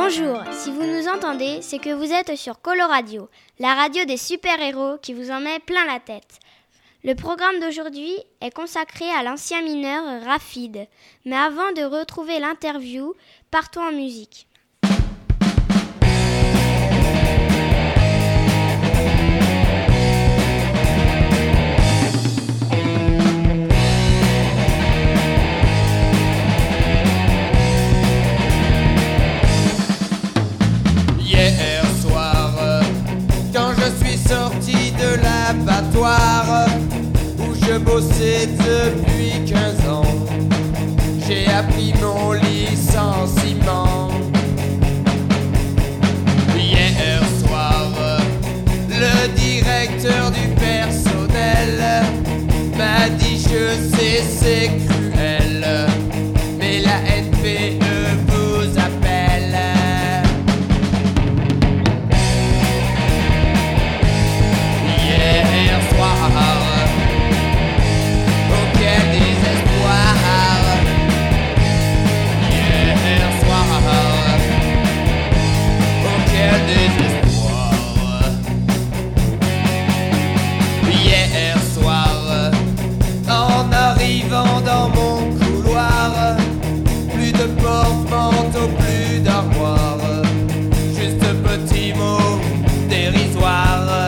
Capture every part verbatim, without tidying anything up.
Bonjour, si vous nous entendez, c'est que vous êtes sur Coloradio, la radio des super-héros qui vous en met plein la tête. Le programme d'aujourd'hui est consacré à l'ancien mineur Rafid. Mais avant de retrouver l'interview, partons en musique. Hier soir, quand je suis sorti de l'abattoir où je bossais depuis quinze ans, j'ai appris mon licenciement. Hier soir, le directeur du personnel m'a dit je sais c'est cruel, mais la N P E vous appelle. Hier soir, oh quel désespoir. Hier soir, oh quel désespoir. Hier soir, en arrivant dans mon couloir, plus de porte-manteau, plus d'armoire, juste un petit mot dérisoire.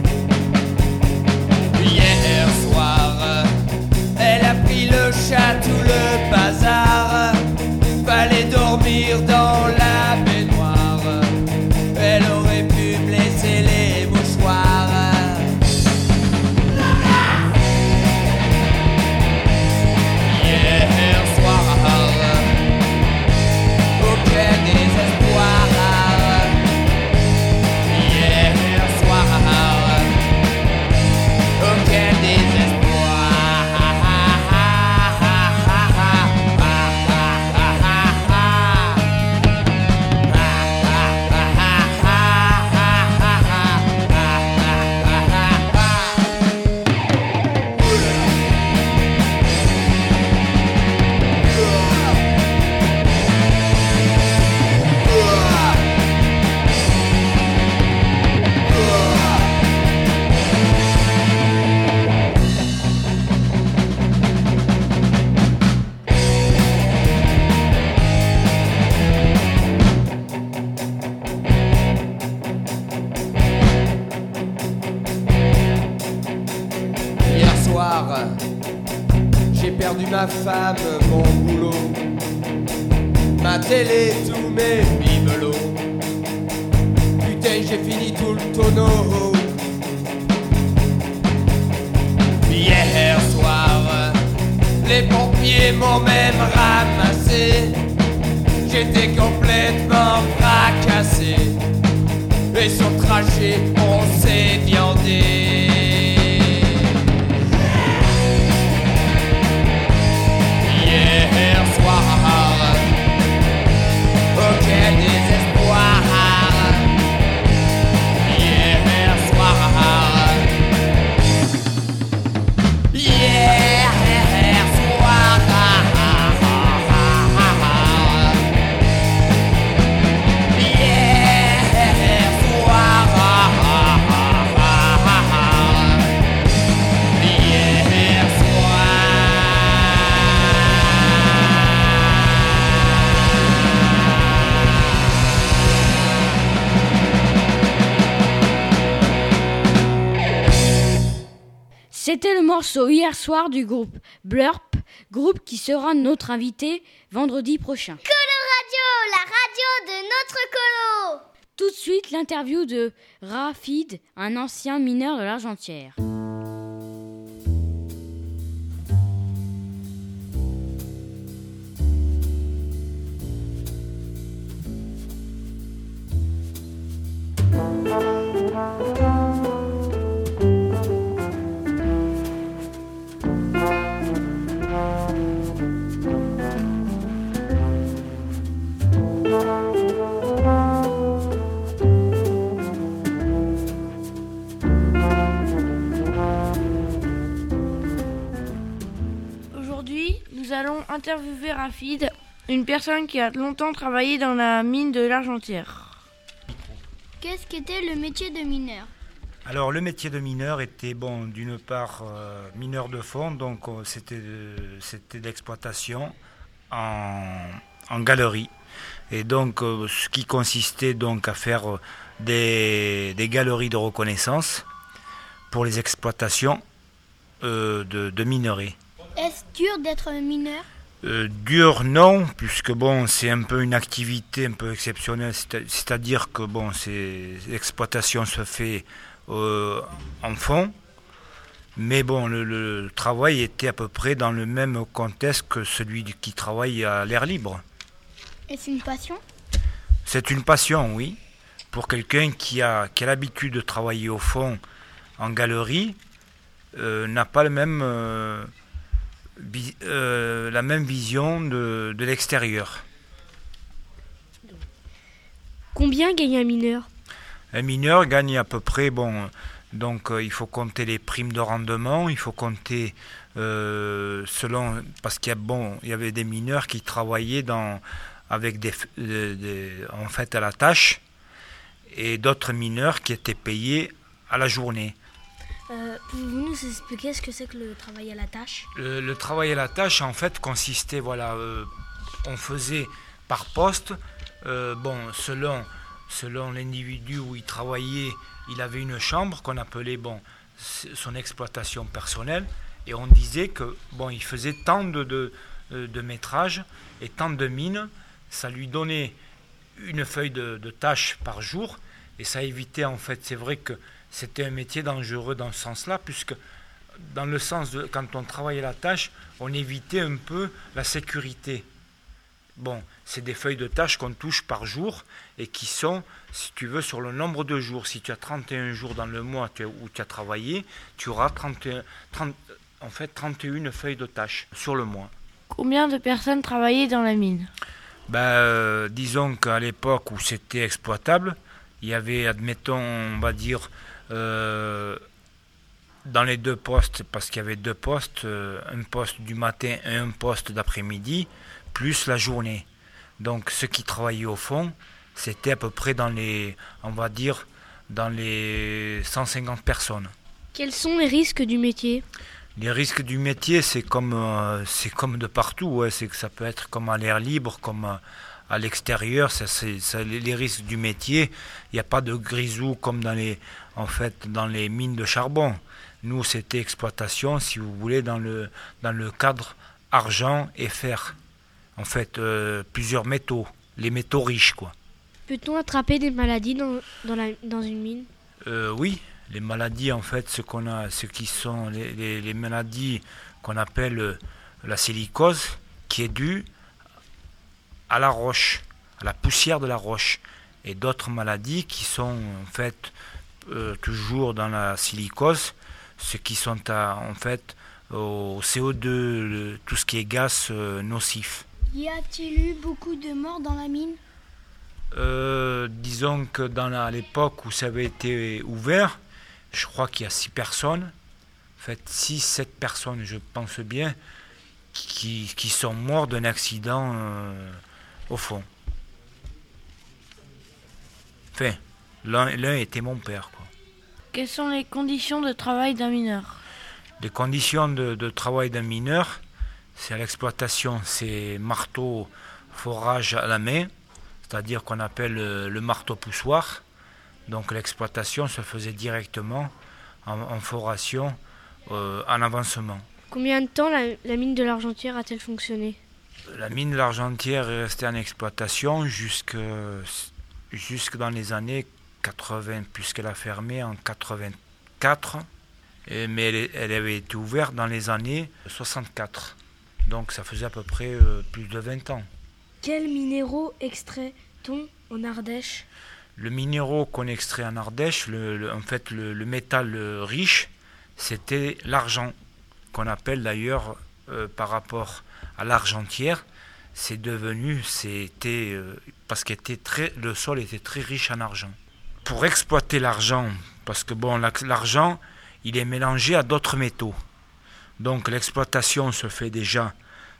Hier soir, elle a pris le chat, tout le bazar, fallait dormir dans la baignoire, elle aurait pu me laisser les mouchoirs. Hier soir, oh quel désespoir. Hier soir, oh quel désespoir. Hier soir, j'ai perdu ma femme, mon boulot, ma télé, tous mes bibelots. Putain, j'ai fini tout le tonneau. Hier soir, les pompiers m'ont même ramassé. J'étais complètement fracassé. Et sur le trajet, on s'est viandé. Hier soir, oh quel désespoir. Hier soir, hier soir, hier C'était le morceau Hier soir du groupe Blurp, groupe qui sera notre invité vendredi prochain. Coloradio, la radio de notre colo. Tout de suite, l'interview de Rafid, un ancien mineur de l'Argentière. Aujourd'hui, nous allons interviewer Rafid, Une personne qui a longtemps travaillé dans la mine de l'Argentière. Qu'est-ce qu'était le métier de mineur ? Alors le métier de mineur était bon, d'une part euh, mineur de fond, donc euh, c'était de, c'était d'exploitation en, en galerie. Et donc euh, ce qui consistait donc à faire euh, des, des galeries de reconnaissance pour les exploitations euh, de, de minerais. Est-ce dur d'être mineur ? Euh, dur non, puisque bon c'est un peu une activité un peu exceptionnelle, c'est- c'est-à-dire que bon c'est l'exploitation se fait euh, en fond, mais bon le, le travail était à peu près dans le même contexte que celui du- qui travaille à l'air libre. Est-ce une passion ? C'est une passion, oui, pour quelqu'un qui a, qui a l'habitude de travailler au fond en galerie, euh, n'a pas le même, euh, vi- euh, la même vision de, de l'extérieur. Combien gagne un mineur ? Un mineur gagne à peu près, bon, donc euh, il faut compter les primes de rendement, il faut compter euh, selon, parce qu'il y a, bon, il y avait des mineurs qui travaillaient dans, avec des, des- des- en fait à la tâche, et d'autres mineurs qui étaient payés à la journée. Euh, Pouvez-vous nous expliquer ce que c'est que le travail à la tâche ? Le, le travail à la tâche, en fait, consistait, voilà, euh, on faisait par poste, euh, bon, selon, selon l'individu où il travaillait, il avait une chambre qu'on appelait, bon, s- son exploitation personnelle, et on disait que, bon, il faisait tant de, de, de métrages et tant de mines, ça lui donnait une feuille de, de tâches par jour, et ça évitait, en fait, c'est vrai que c'était un métier dangereux dans ce sens-là, puisque dans le sens de quand on travaillait la tâche, on évitait un peu la sécurité. Bon, c'est des feuilles de tâches qu'on touche par jour et qui sont, si tu veux, sur le nombre de jours. Si tu as trente et un jours dans le mois tu as- où tu as travaillé, tu auras trente et un, trente, en fait trente et une feuilles de tâches sur le mois. Combien de personnes travaillaient dans la mine ? Ben, euh, disons qu'à l'époque où c'était exploitable, il y avait, admettons, on va dire, euh, dans les deux postes, parce qu'il y avait deux postes, euh, un poste du matin et un poste d'après-midi, plus la journée. Donc ceux qui travaillaient au fond, c'était à peu près dans les, on va dire, dans les cent cinquante personnes. Quels sont les risques du métier ? Les risques du métier, c'est comme, euh, c'est comme de partout, ouais, c'est que ça peut être comme à l'air libre, comme euh, à l'extérieur. Ça, c'est, ça, les, les risques du métier, il n'y a pas de grisou comme dans les, en fait, dans les mines de charbon. Nous, c'était exploitation, si vous voulez, dans le, dans le cadre argent et fer. En fait, euh, plusieurs métaux, les métaux riches, quoi. Peut-on attraper des maladies dans, dans, la, dans une mine ? Euh, oui, les maladies, en fait, ce qu'on a, ce qui sont les, les, les maladies qu'on appelle euh, la silicose, qui est due à la roche, à la poussière de la roche, et d'autres maladies qui sont en fait euh, toujours dans la silicose, ce qui sont à, en fait au C O deux, le- tout ce qui est gaz euh, nocif. Y a-t-il eu beaucoup de morts dans la mine ? Euh, disons que dans la- à l'époque où ça avait été ouvert, je crois qu'il y a six personnes, en fait six, sept personnes, je pense bien, qui, qui sont morts d'un accident euh, au fond. Enfin, l'un, l'un était mon père, quoi. Quelles sont les conditions de travail d'un mineur ? Les conditions de, de travail d'un mineur, c'est à l'exploitation, c'est marteau, forage à la main, c'est-à-dire qu'on appelle le, le marteau-poussoir. Donc l'exploitation se faisait directement en, en foration, euh, en avancement. Combien de temps la, la mine de l'Argentière a-t-elle fonctionné ? La mine de l'Argentière est restée en exploitation jusque, jusque dans les années quatre-vingts, puisqu'elle a fermé en quatre-vingt-quatre, et, mais elle, elle avait été ouverte dans les années soixante-quatre. Donc ça faisait à peu près euh, plus de vingt ans. Quels minéraux extrait-on en Ardèche ? Le minéraux qu'on extrait en Ardèche, le, le- en fait le, le métal euh, riche, c'était l'argent, qu'on appelle d'ailleurs euh, par rapport à l'Argentière, c'est devenu, c'était euh, parce que le sol était très riche en argent. Pour exploiter l'argent, parce que bon, la- l'argent, il est mélangé à d'autres métaux. Donc l'exploitation se fait déjà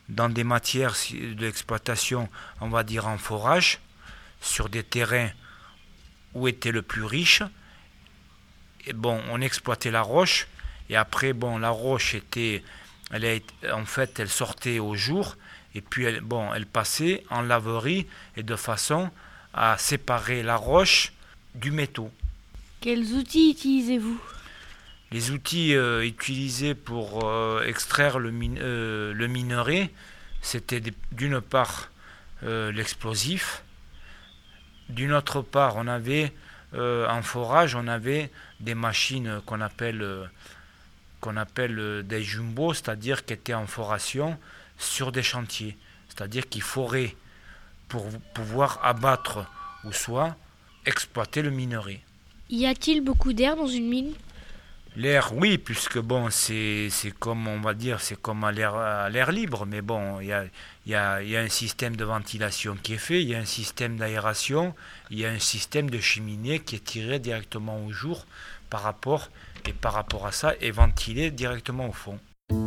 dans des matières d'exploitation, on va dire en forage, sur des terrains où était le plus riche. Et bon, on exploitait la roche, et après, bon, la roche était, elle a, en fait, elle sortait au jour, et puis, elle, bon, elle passait en laverie, et de façon à séparer la roche du métaux. Quels outils utilisez-vous ? Les outils euh, utilisés pour euh, extraire le, min- euh, le minerai, c'était des, d'une part euh, l'explosif, d'une autre part on avait euh, en forage on avait des machines qu'on appelle euh, qu'on appelle euh, des jumbo, c'est-à-dire qui étaient en foration sur des chantiers, c'est-à-dire qu'ils foraient pour pouvoir abattre ou soit exploiter le minerai. Y a-t-il beaucoup d'air dans une mine ? L'air, oui, puisque bon, c'est, c'est comme on va dire, c'est comme à l'air, à l'air libre, mais bon, il y a, y a, y a un système de ventilation qui est fait, il y a un système d'aération, il y a un système de cheminée qui est tiré directement au jour par rapport, et par rapport à ça, est ventilé directement au fond.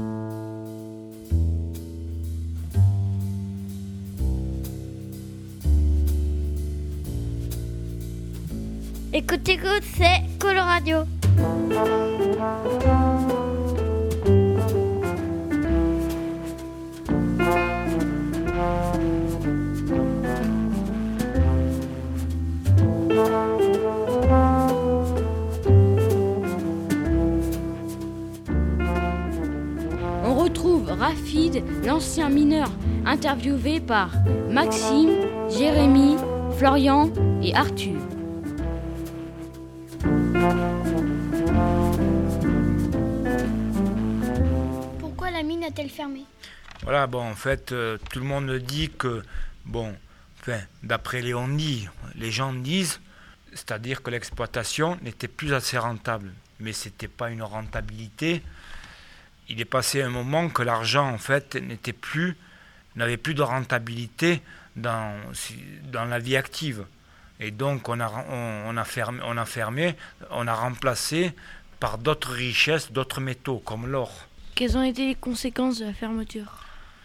Écoute, écoute, c'est Coloradio. On retrouve Rafid, l'ancien mineur, interviewé par Maxime, Jérémy, Florian et Arthur. Pourquoi la mine a-t-elle fermé ? Voilà, bon, en fait, euh, tout le monde dit que, bon, enfin, d'après Léon dit, les gens disent, c'est-à-dire que l'exploitation n'était plus assez rentable, mais c'était pas une rentabilité. Il est passé un moment que l'argent, en fait, n'était plus, n'avait plus de rentabilité dans, dans la vie active. Et donc, on a, on, on a fermé, on a fermé, on a remplacé par d'autres richesses, d'autres métaux, comme l'or. Quelles ont été les conséquences de la fermeture ?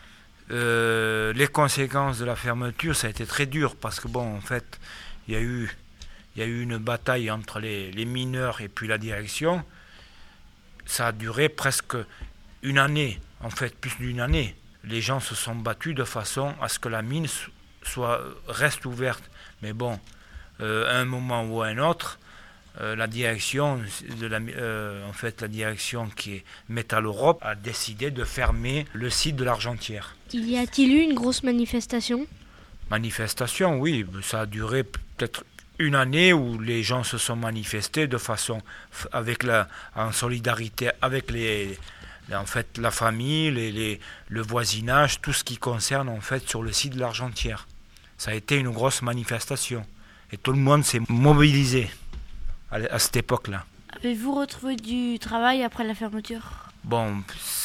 Euh, les conséquences de la fermeture, ça a été très dur, parce que, bon, en fait, il y a eu, il y a eu une bataille entre les, les mineurs et puis la direction. Ça a duré presque une année, en fait, plus d'une année. Les gens se sont battus de façon à ce que la mine soit, reste ouverte. Mais bon, euh, à un moment ou à un autre, euh, la direction, de la, euh, en fait, la direction qui est Métal Europe a décidé de fermer le site de l'Argentière. Il y a-t-il eu une grosse manifestation ? Manifestation, oui, ça a duré peut-être une année où les gens se sont manifestés de façon avec la, en solidarité avec les, en fait, la famille, les, les, le voisinage, tout ce qui concerne en fait sur le site de l'Argentière. Ça a été une grosse manifestation et tout le monde s'est mobilisé à, à cette époque-là. Avez-vous retrouvé du travail après la fermeture ? Bon,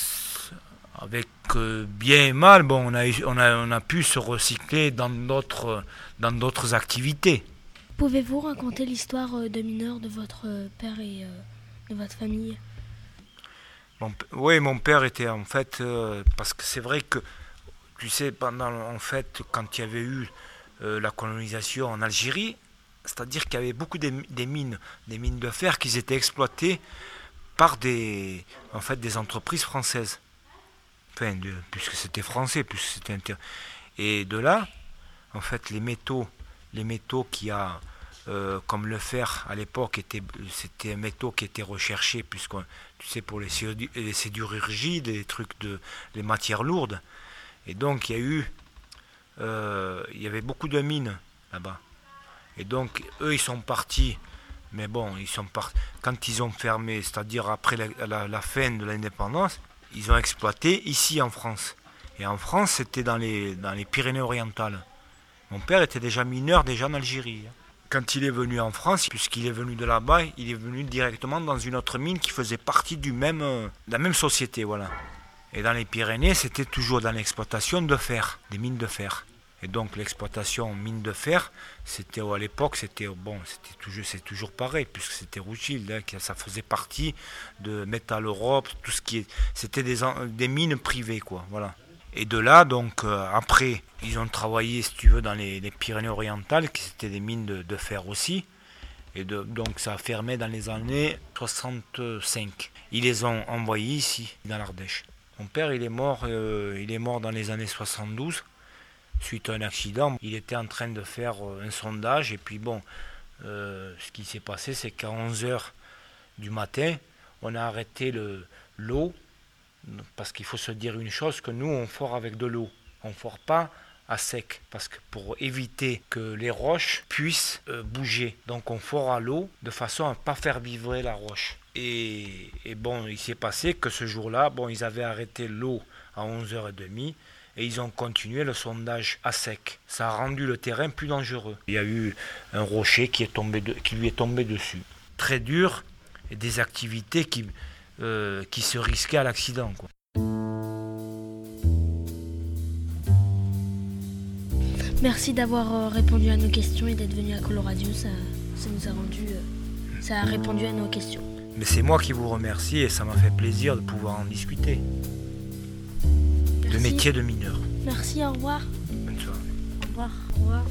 avec euh, bien et mal, bon, on a, on a, on a pu se recycler dans d'autres, dans d'autres activités. Pouvez-vous raconter l'histoire de mineurs de votre père et euh, de votre famille ? Mon, Oui, mon père était en fait, euh, parce que c'est vrai que, tu sais, pendant, en fait, quand il y avait eu euh, la colonisation en Algérie, c'est-à-dire qu'il y avait beaucoup des, des mines, des mines de fer qui étaient exploitées par des, en fait, des entreprises françaises. Enfin, de, puisque c'était français, puisque c'était inter... Et de là, en fait, les métaux, les métaux qui a, euh, comme le fer à l'époque, était, c'était un métaux qui était recherché, puisque tu sais, pour les, les sidérurgies, des trucs de, les matières lourdes. Et donc il y a eu, euh, il y avait beaucoup de mines là-bas. Et donc eux ils sont partis, mais bon, ils sont partis quand ils ont fermé, c'est-à-dire après la, la, la fin de l'indépendance, ils ont exploité ici en France. Et en France, c'était dans les, dans les Pyrénées-Orientales. Mon père était déjà mineur, déjà en Algérie. Quand il est venu en France, puisqu'il est venu de là-bas, il est venu directement dans une autre mine qui faisait partie du même, de la même société. Voilà. Et dans les Pyrénées, c'était toujours dans l'exploitation de fer, des mines de fer. Et donc l'exploitation mine de fer, c'était à l'époque, c'était bon, c'était toujours, c'est toujours pareil, puisque c'était Rothschild, hein, ça faisait partie de Métal Europe, tout ce qui est, c'était des, des mines privées, quoi. Voilà. Et de là, donc, euh, après, ils ont travaillé, si tu veux, dans les, les Pyrénées-Orientales, qui étaient des mines de, de fer aussi. Et de, donc, ça a fermé dans les années soixante-cinq. Ils les ont envoyés ici, dans l'Ardèche. Mon père, il est mort, euh, il est mort dans les années soixante-douze, suite à un accident. Il était en train de faire un sondage, et puis bon, euh, ce qui s'est passé, c'est qu'à onze heures du matin, on a arrêté le, l'eau, parce qu'il faut se dire une chose, que nous, on fore avec de l'eau. On ne fore pas à sec, parce que pour éviter que les roches puissent euh, bouger. Donc on fore à l'eau, de façon à ne pas faire vibrer la roche. Et, et bon, il s'est passé que ce jour-là, bon, ils avaient arrêté l'eau à onze heures trente, et ils ont continué le sondage à sec. Ça a rendu le terrain plus dangereux. Il y a eu un rocher qui, est tombé de, qui lui est tombé dessus. Très dur, et des activités qui... Euh, qui se risquaient à l'accident, quoi. Merci d'avoir euh, répondu à nos questions et d'être venu à Coloradio. Ça, ça nous a rendu, euh, ça a répondu à nos questions. Mais c'est moi qui vous remercie et ça m'a fait plaisir de pouvoir en discuter. Merci. Le métier de mineur. Merci, au revoir. Bonne soirée. Au revoir. Au revoir.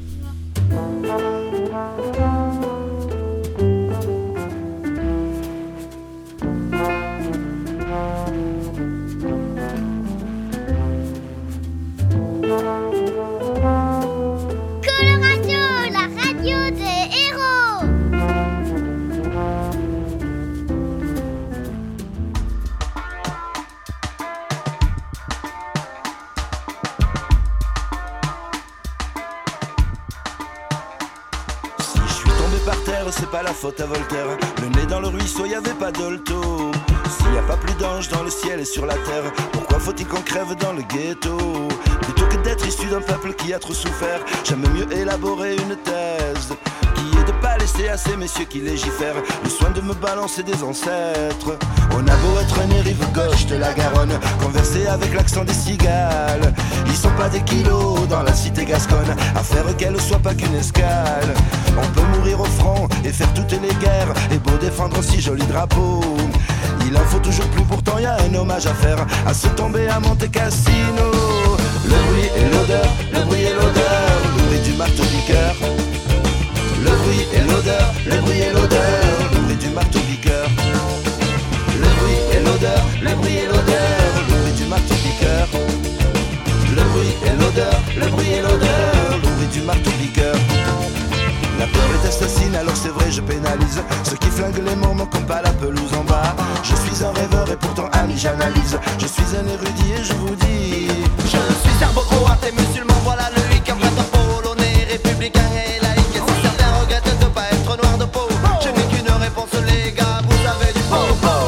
C'est pas la faute à Voltaire. Le nez dans le ruisseau, y avait pas d'olto. S'il y a pas plus d'anges dans le ciel et sur la terre, pourquoi faut-il qu'on crève dans le ghetto? Plutôt que d'être issu d'un peuple qui a trop souffert, j'aime mieux élaborer une thèse qui est de pas laisser à ces messieurs qui légifèrent le soin de me balancer des ancêtres. On a beau être né rive gauche de la Garonne, converser avec l'accent des cigales, ils sont pas des kilos dans la cité gasconne, à faire qu'elle soit pas qu'une escale. On peut mourir au front et faire toutes les guerres, et beau défendre un si joli drapeau, il en faut toujours plus, pourtant y a un hommage à faire, à se tomber à Monte Cassino. Le bruit et l'odeur, le bruit et l'odeur, le bruit du marteau-piqueur. Le bruit et l'odeur, le bruit et l'odeur, le bruit du marteau-piqueur. Le bruit et l'odeur, le bruit et l'odeur, le bruit du marteau-piqueur. Le bruit et l'odeur, le bruit et l'odeur, le bruit du marteau-piqueur. La peur est assassine, alors c'est vrai je pénalise ceux qui flinguent les moments comme pas la pelouse en bas. Je suis un rêveur et pourtant ami j'analyse. Je suis un érudit et je vous dis, je suis serbo-croate et musulman, voilà le hic. Un prêtre polonais, républicain et laïque. Et si certains regrettent de pas être noir de peau, je n'ai qu'une réponse les gars, vous avez du popo.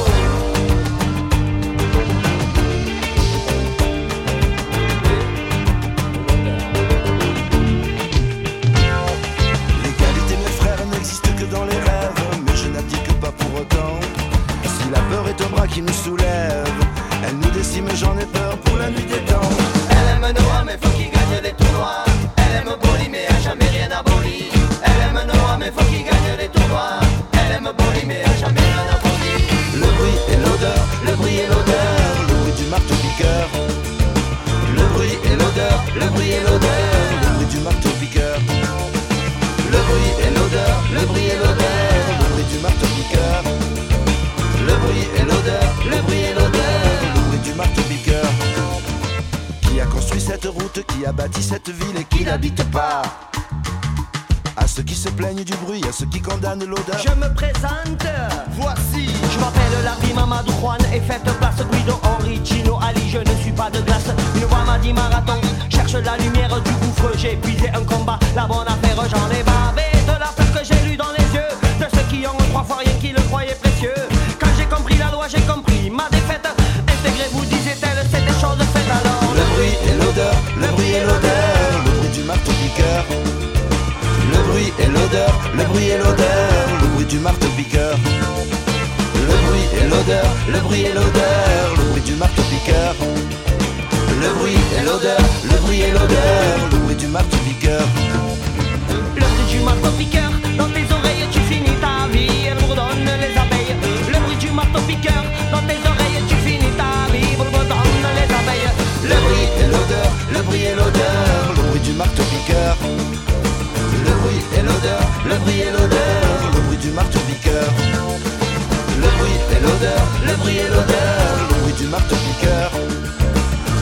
qui nous soulève, elle nous décime, j'en ai peur pour la nuit des temps. Elle aime Noah mais faut qu'il gagne des tournois. Elle aime Boli mais a jamais rien aboli. Elle aime Noah mais faut qu'il gagne des tournois. Elle aime Boli mais a jamais rien aboli. Le bruit et l'odeur, le bruit et l'odeur, le bruit du marteau-piqueur. Le bruit et l'odeur, le bruit et l'odeur, le bruit du marteau-piqueur. Le bruit et l'odeur, le bruit et l'odeur, le bruit du marteau-piqueur. Le bruit et l'odeur, le bruit et l'odeur, le bruit du marteau-piqueur. Qui a construit cette route, qui a bâti cette ville et qui n'habite pas? À ceux qui se plaignent du bruit, à ceux qui condamnent l'odeur. Je me présente, voici. Je m'appelle Larry Mamadou Juan et faites place Guido Henri Gino Ali. Je ne suis pas de glace, une voix m'a dit marathon. Cherche la lumière du gouffre, j'ai épuisé un combat. La bonne affaire, j'en ai bavé de la peur que j'ai lu dans les yeux de ceux qui ont trois fois rien qui le croyaient précieux. Quand j'ai compris la loi, j'ai compris ma défaite. Intégrez-vous, disait-elle, c'est des choses faites alors. Le bruit et l'odeur, le bruit et l'odeur, le bruit du marteau-piqueur. Le bruit et l'odeur, le bruit et l'odeur, le bruit du marteau-piqueur. Le bruit et l'odeur, le bruit et l'odeur, le bruit du marteau-piqueur. Le bruit et l'odeur, le bruit et l'odeur, le bruit du marteau-piqueur. Le bruit du marteau-piqueur, dans tes oreilles tu finis ta vie, elle bourdonne les abeilles. Le bruit du marteau-piqueur, dans tes oreilles tu finis ta vie, bourdonne les abeilles. Le bruit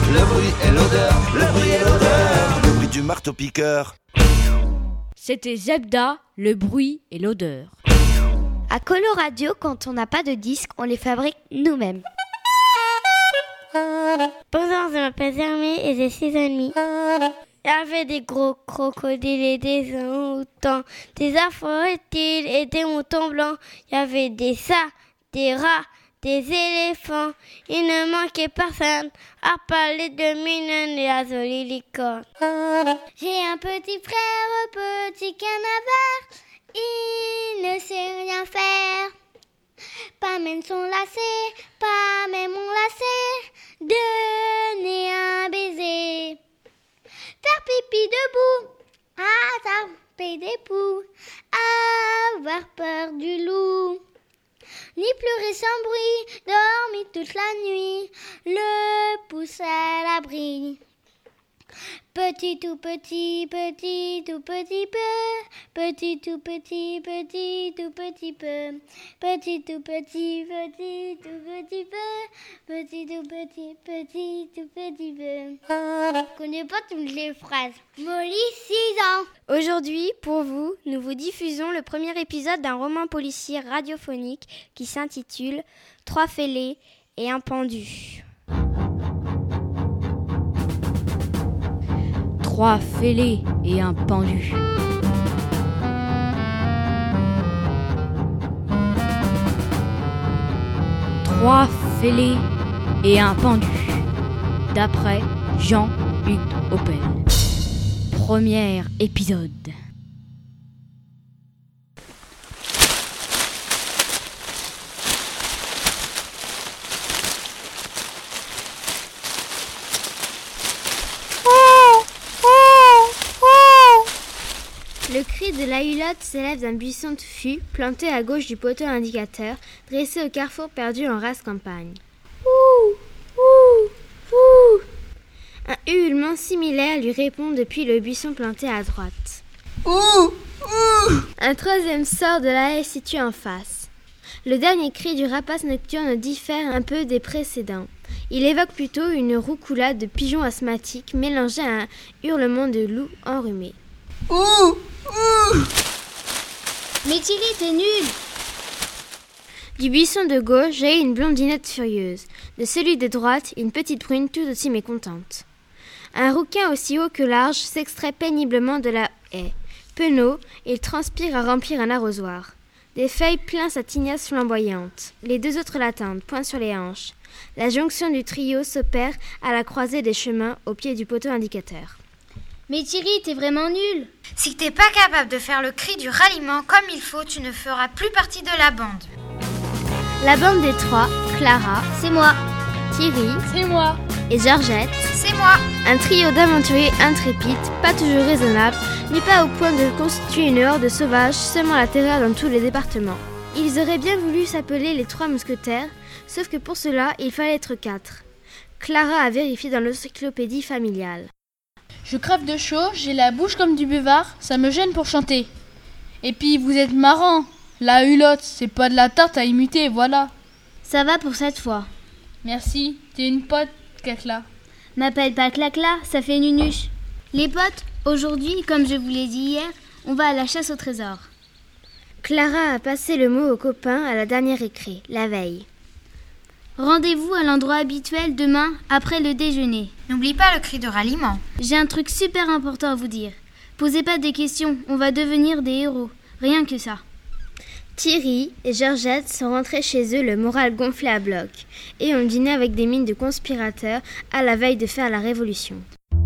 le bruit et l'odeur, le bruit et l'odeur, le bruit du marteau-piqueur. C'était Zebda, le bruit et l'odeur. À Coloradio, quand on n'a pas de disques, on les fabrique nous-mêmes. Bonjour, je m'appelle Zermé et j'ai six ans et demi. Il y avait des gros crocodiles et des orang-outans, des afro-reptiles et des moutons blancs. Il y avait des chats, des rats, des éléphants. Il ne manquait personne à parler de mignonnes et à jolies licornes. J'ai un petit frère, petit canavert. Il ne sait rien faire. Pas même son lacet, pas même mon lacet. Donner un baiser. Faire pipi debout, attraper des poux, avoir peur du loup. Ni pleurer sans bruit, dormir toute la nuit, le pousser à l'abri. Petit tout petit, petit tout petit peu, petit tout petit, petit tout petit peu, petit tout petit, petit tout petit peu, petit tout petit, petit tout petit peu. Je connais pas toutes les phrases. Molly, six ans. Aujourd'hui, pour vous, nous vous diffusons le premier épisode d'un roman policier radiophonique qui s'intitule Trois fêlés et un pendu. Trois fêlés et un pendu. Trois fêlés et un pendu. D'après Jean-Hugues Oppel. Premier épisode. Le cri de la hulotte s'élève d'un buisson touffu, planté à gauche du poteau indicateur, dressé au carrefour perdu en rase campagne. Ouh, ouh, ouh. Un ululement similaire lui répond depuis le buisson planté à droite. Ouh, ouh. Un troisième sort de la haie située en face. Le dernier cri du rapace nocturne diffère un peu des précédents. Il évoque plutôt une roucoulade de pigeons asthmatiques mélangée à un hurlement de loup enrhumé. Ouh, ouh. Mais Thierry, t'es nul. Du buisson de gauche jaillit une blondinette furieuse. De celui de droite, une petite brune tout aussi mécontente. Un rouquin aussi haut que large s'extrait péniblement de la haie. Penaud, il transpire à remplir un arrosoir. Des feuilles plein sa tignasse flamboyante. Les deux autres l'attendent, poing sur les hanches. La jonction du trio s'opère à la croisée des chemins au pied du poteau indicateur. Mais Thierry, t'es vraiment nul. Si t'es pas capable de faire le cri du ralliement comme il faut, tu ne feras plus partie de la bande. La bande des trois, Clara, c'est moi. Thierry, c'est moi. Et Georgette, c'est moi. Un trio d'aventuriers intrépides, pas toujours raisonnables, ni pas au point de constituer une horde sauvage, semant la terreur dans tous les départements. Ils auraient bien voulu s'appeler les trois mousquetaires, sauf que pour cela, il fallait être quatre. Clara a vérifié dans l'encyclopédie familiale. Je crève de chaud, j'ai la bouche comme du buvard, ça me gêne pour chanter. Et puis vous êtes marrant, la hulotte, c'est pas de la tarte à imiter, voilà. Ça va pour cette fois. Merci, t'es une pote, Clacla. M'appelle pas Clacla, ça fait nunuche. Les potes, aujourd'hui, comme je vous l'ai dit hier, on va à la chasse au trésor. Clara a passé le mot aux copains à la dernière récré, la veille. Rendez-vous à l'endroit habituel demain, après le déjeuner. N'oublie pas le cri de ralliement. J'ai un truc super important à vous dire. Posez pas de questions, on va devenir des héros. Rien que ça. Thierry et Georgette sont rentrés chez eux le moral gonflé à bloc et ont dîné avec des mines de conspirateurs à la veille de faire la révolution.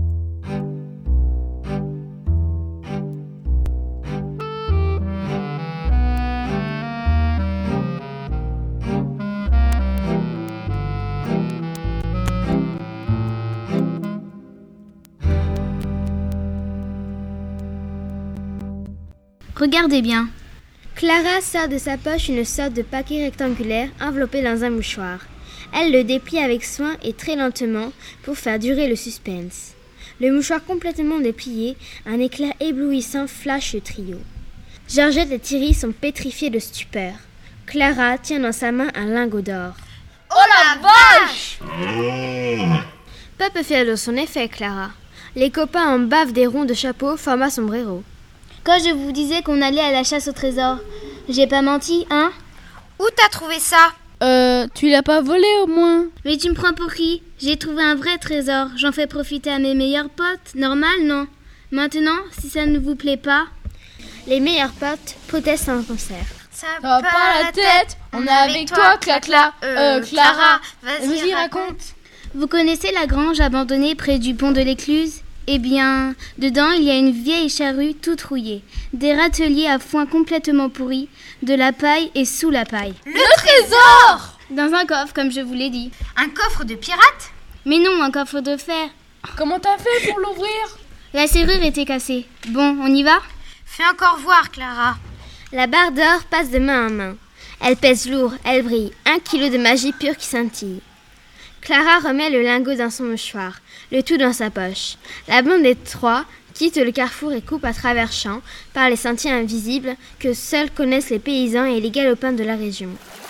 Regardez bien. Clara sort de sa poche une sorte de paquet rectangulaire enveloppé dans un mouchoir. Elle le déplie avec soin et très lentement pour faire durer le suspense. Le mouchoir complètement déplié, un éclair éblouissant flash le trio. Georgette et Thierry sont pétrifiés de stupeur. Clara tient dans sa main un lingot d'or. Oh la vache! pas peu fier de son effet, Clara. Les copains en bavent des ronds de chapeau, format sombrero. Quand je vous disais qu'on allait à la chasse au trésor, j'ai pas menti, hein? Où t'as trouvé ça? Euh, tu l'as pas volé au moins? Mais tu me prends pour qui? J'ai trouvé un vrai trésor, j'en fais profiter à mes meilleurs potes. Normal, non? Maintenant, si ça ne vous plaît pas... Les meilleurs potes protestent un concert. Ça va pas la tête, on est avec toi, Clacla. Euh, Clara, vas-y, raconte. Vous connaissez la grange abandonnée près du pont de l'Écluse? Eh bien, dedans, il y a une vieille charrue toute rouillée, des râteliers à foin complètement pourris, de la paille et sous la paille. Le trésor! Dans un coffre, comme je vous l'ai dit. Un coffre de pirate? Mais non, un coffre de fer. Comment t'as fait pour l'ouvrir? La serrure était cassée. Bon, on y va? Fais encore voir, Clara. La barre d'or passe de main en main. Elle pèse lourd, elle brille, un kilo de magie pure qui scintille. Clara remet le lingot dans son mouchoir, le tout dans sa poche. La bande des trois quitte le carrefour et coupe à travers champs par les sentiers invisibles que seuls connaissent les paysans et les galopins de la région.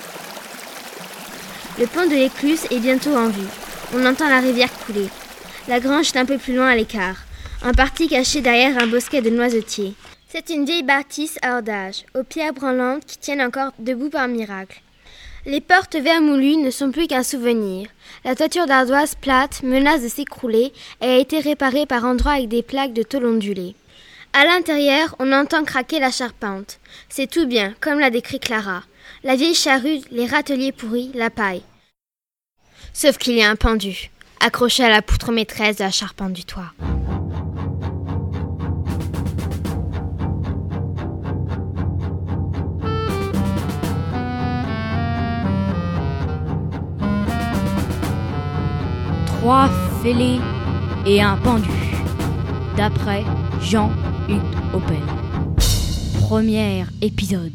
Le pont de l'Écluse est bientôt en vue. On entend la rivière couler. La grange est un peu plus loin à l'écart, en partie cachée derrière un bosquet de noisetiers. C'est une vieille bâtisse hors d'âge, aux pierres branlantes qui tiennent encore debout par miracle. Les portes vermoulues ne sont plus qu'un souvenir. La toiture d'ardoise plate menace de s'écrouler et a été réparée par endroits avec des plaques de tôle ondulée. À l'intérieur, on entend craquer la charpente. C'est tout bien, comme l'a décrit Clara. La vieille charrue, les râteliers pourris, la paille. Sauf qu'il y a un pendu, accroché à la poutre maîtresse de la charpente du toit. Trois fêlés et un pendu, d'après Jean-Hugues Oppel. Premier épisode.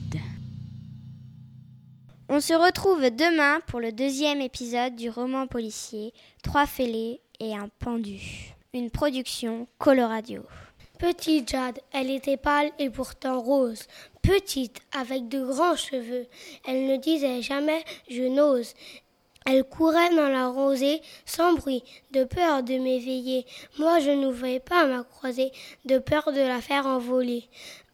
On se retrouve demain pour le deuxième épisode du roman policier Trois fêlés et un pendu. Une production Coloradio. Petite Jade, elle était pâle et pourtant rose. Petite, avec de grands cheveux. Elle ne disait jamais « je n'ose ». Elle courait dans la rosée sans bruit, de peur de m'éveiller. Moi, je n'ouvrais pas ma croisée, de peur de la faire envoler.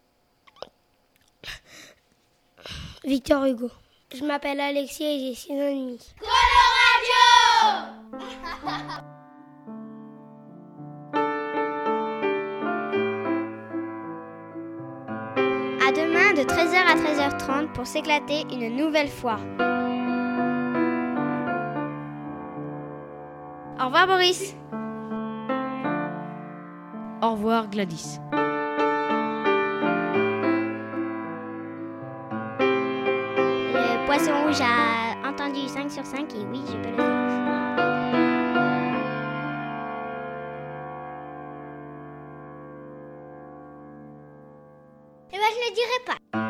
Victor Hugo. Je m'appelle Alexis et j'ai six ans et demi. Coloradio! À demain de treize heures à treize heures trente pour s'éclater une nouvelle fois. Au revoir Boris. Au revoir Gladys. Le poisson rouge a entendu cinq sur cinq et oui, je peux le dire. Eh ben, je ne le dirai pas.